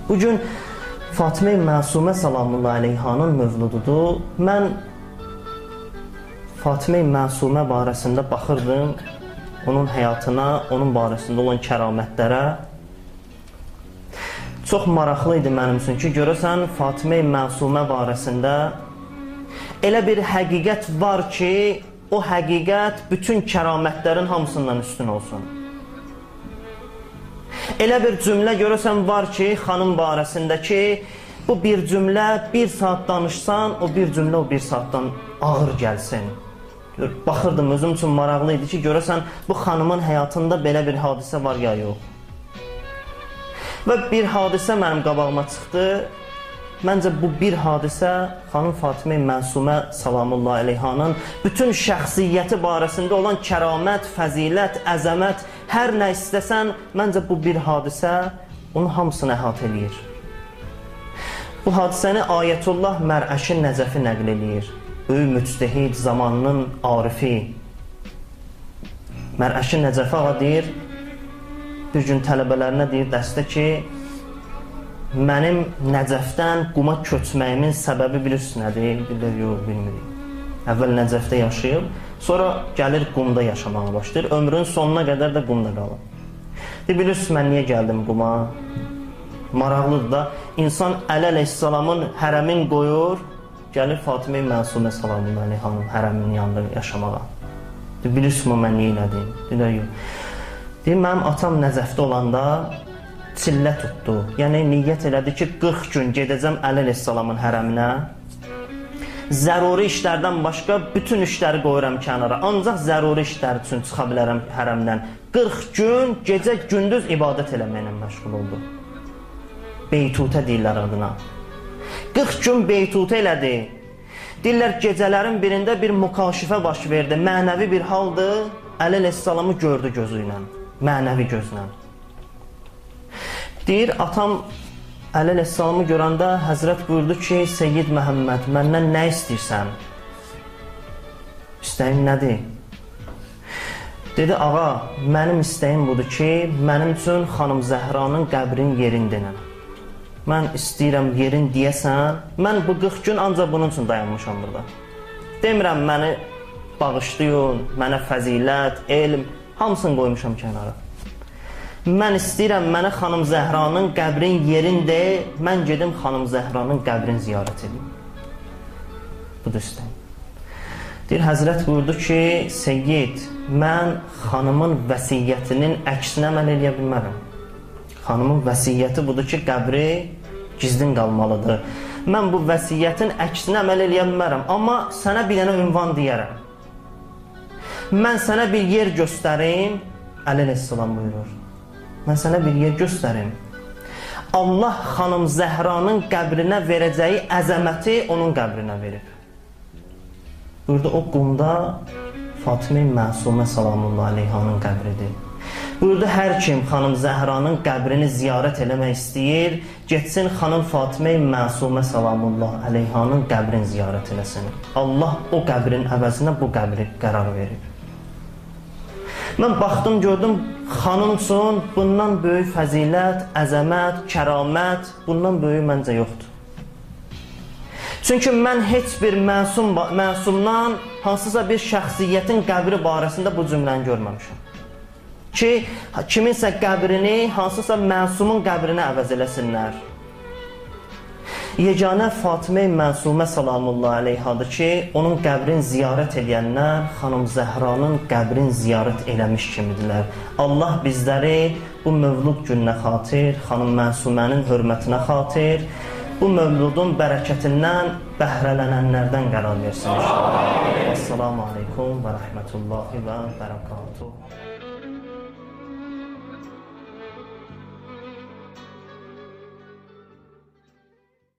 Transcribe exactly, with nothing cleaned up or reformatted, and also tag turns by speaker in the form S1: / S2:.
S1: Bugün Fatimə Məsumə salamullah əleyhanın mövlududur. Mən Fatimə Məsumə barəsində baxırdım, onun həyatına, onun barəsində olan kəramətlərə. Çox maraqlı idi mənim üçün ki, görəsən Fatimə Məsumə barəsində elə bir həqiqət var ki, o həqiqət bütün kəramətlərin hamısından üstün olsun. Elə bir cümlə görəsən var ki, xanım barəsində ki, bu bir cümlə bir saat danışsan, o bir cümlə o bir saatdan ağır gəlsin. Baxırdım, özüm üçün maraqlı idi ki, görəsən bu xanımın həyatında belə bir hadisə var ya yox. Və bir hadisə mənim qabağıma çıxdı. Məncə bu bir hadisə xanım Fatimə Məsumə salamullah əleyhanın bütün şəxsiyyəti barəsində olan kəramət, fəzilət, əzəmət, hər nə istəsən, məncə bu bir hadisə onun hamısını əhatə eləyir. Bu hadisəni Ayətullah Mərəşi Nəcəfi nəql eləyir. Böyük müctəhid, zamanının arifi. Mərəşi Nəcəfi ağa deyir, bir gün tələbələrinə deyir dəstə ki, mənim Nəcəfdən Quma köçməyimin səbəbi bilirsiniz nədir? Deyirlər, yox, bilmirik. Əvvəl Nəcəfdə yaşayıb, sonra gəlir Qumda yaşamağa başlayır. Ömrün sonuna qədər də Qumda qalır. Deyir, bilirsiniz, mən niyə gəldim Quma? Maraqlıdır da, insan Əli əleyhissalamın hərəmin qoyur, gəlir Fatimə Məsumə salamullah əleyhanın hərəminin yanında yaşamağa. Deyir, bilirsiniz, mən niyə elədim? Deyirlər, yox. Deyir, mənim atam Nəcəfdə olanda çillə tutdu. Yəni, niyyət elədi ki, qırx gün gedəcəm Əli əleyhissalamın hərəminə. Zəruri işlərdən başqa bütün işləri qoyuram kənara. Ancaq zəruri işlər üçün çıxa bilərəm hərəmdən. qırx gün gecə gündüz ibadət eləməklə məşğul oldu. Beytutə deyirlər adına. qırx gün beytutə elədi. Deyirlər, gecələrin birində bir mükaşifə baş verdi. Mənəvi bir haldır. Əli əleyhissalamı gördü gözü ilə. Mənəvi gözlə. Deyir, atam Əli əleyhissalamı görəndə Həzrət buyurdu ki, Seyyid Məhəmməd, məndən nə istəyirsən? İstəyim nədir? Dedi, ağa, mənim istəyim budur ki, mənim üçün xanım Zəhranın qəbrinin yerini denən. Mən istəyirəm yerin deyəsən, mən bu qırx gün ancaq bunun üçün dayanmışam burada. Demirəm, məni bağışlayın, mənə fəzilət, elm, hamısını qoymuşam kənara. Mən istəyirəm, mənə xanım Zəhranın qəbrin yerində, mən gedim xanım Zəhranın qəbrini ziyarət edeyim. Budur istəyim. Deyir, Həzrət buyurdu ki, Seyyid, mən xanımın vəsiyyətinin əksinə əməl eləyə bilmərəm. Xanımın vəsiyyəti budur ki, qəbri gizlin qalmalıdır. Mən bu vəsiyyətin əksinə əməl eləyə bilmərəm, amma sənə bir dənə ünvan deyərəm. Mən sənə bir yer göstərim, Əli əleyhissalam buyurur. Mən sənə bir yer göstərim. Allah xanım Zəhranın qəbrinə verəcəyi əzəməti onun qəbrinə verib. Burada o Qumda Fatimə Məsumə salamullah əleyhanın qəbridir. Burada hər kim xanım Zəhranın qəbrini ziyarət eləmək istəyir, getsin xanım Fatimə Məsumə salamullah əleyhanın qəbrini ziyarət eləsin. Allah o qəbrin əvəzinə bu qəbri qərar verib. Mən baxdım, gördüm, xanım üçün bundan böyük fəzilət, əzəmət, kəramət, bundan böyük məncə yoxdur. Çünki mən heç bir məsum, məsumdan hansısa bir şəxsiyyətin qəbri barəsində bu cümləni görməmişəm. Ki, kiminsə qəbrini hansısa məsumun qəbrinə əvəz eləsinlər. Yeganə Fatimə Məsumə salamullah əleyhadır ki, onun qəbrini ziyarət edənlər xanım Zəhranın qəbrini ziyarət eləmiş kimidirlər. Allah bizləri bu mövlud gününə xatir, xanım Məsumənin hörmətinə xatir, bu mövludun bərəkətindən bəhrələnənlərdən qərar versin inşallah. Assalamu aleykum və rəhmətullahi və bərəkatuhu.